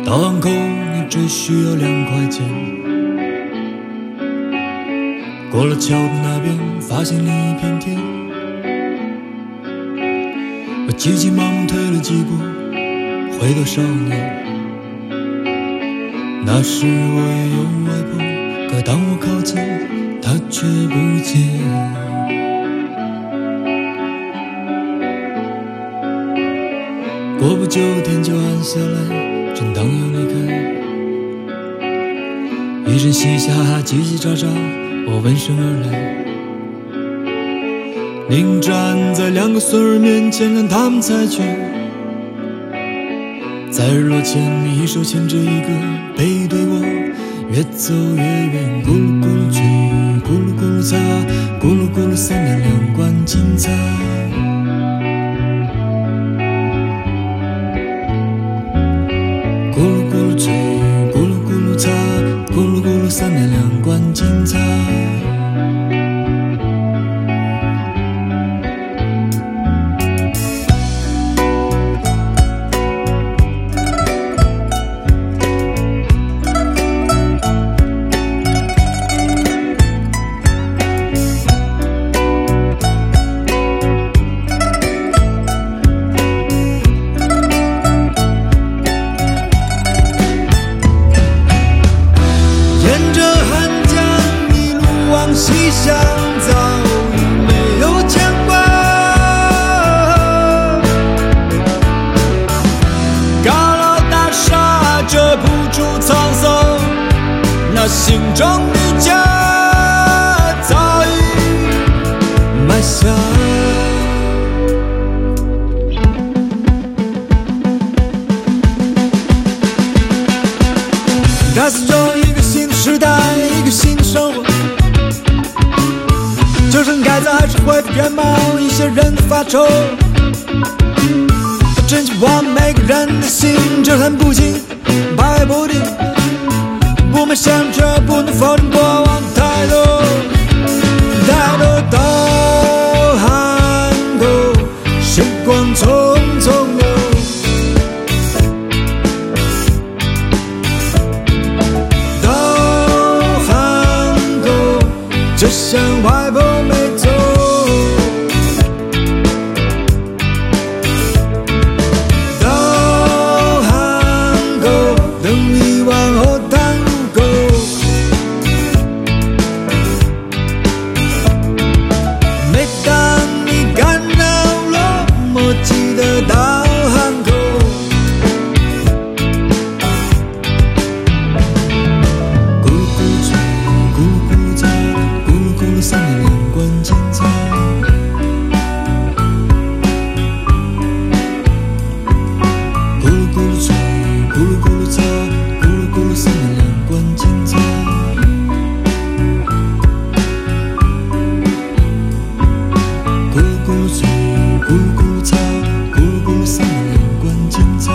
到岸口你只需要2块钱。过了桥的那边，发现另一片天。我急急忙忙退了几步，回到少年。那时我也有外婆，可当我靠近，她却不见。过不久天就暗下来，正当要离开，一阵嬉嘻哈哈，叽叽喳喳，我闻声而来。临站在2个孙儿面前，让他们猜拳。在日落前，你一手牵着一个，背对我，越走越远。咕噜咕噜吹，咕噜咕噜擦，咕噜咕噜3两2罐金擦。咕噜咕噜吹，咕噜咕噜擦，咕噜咕噜3两2罐金擦。西厢早已没有牵挂，高楼大厦遮不住沧桑，那心中的家早已埋下。它是中一个新的时代，一个新的生活。就剩盖子还是恢复原貌，一些人的发愁。他真希望每个人的心就很不轻，摆不定。不满想却不能否认过往太多，太多都含过，时光匆匆流。都含过，就像外婆没走。都含过，等你往后探入沟。每当你感到落寞，记得到汉口。咕噜咕噜吹，咕噜咕噜擦，咕噜咕噜3两2罐金擦。咕噜咕噜吹，咕噜咕噜擦，咕噜咕噜3两2罐金擦。咕噜咕噜吹，咕噜咕噜擦，咕噜咕噜3两2罐金擦。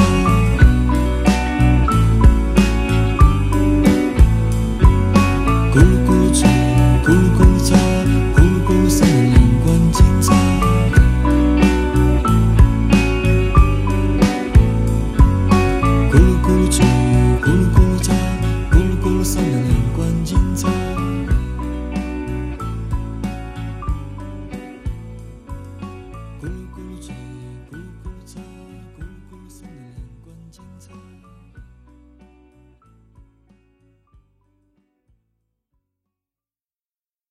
咕噜咕噜吹，咕噜咕噜擦，咕噜咕噜3两2罐金擦。咕噜咕噜吹，咕噜咕噜擦，咕噜咕噜3两2罐金擦。咕噜咕噜吹，咕噜咕噜擦，咕噜咕噜3两2罐金擦。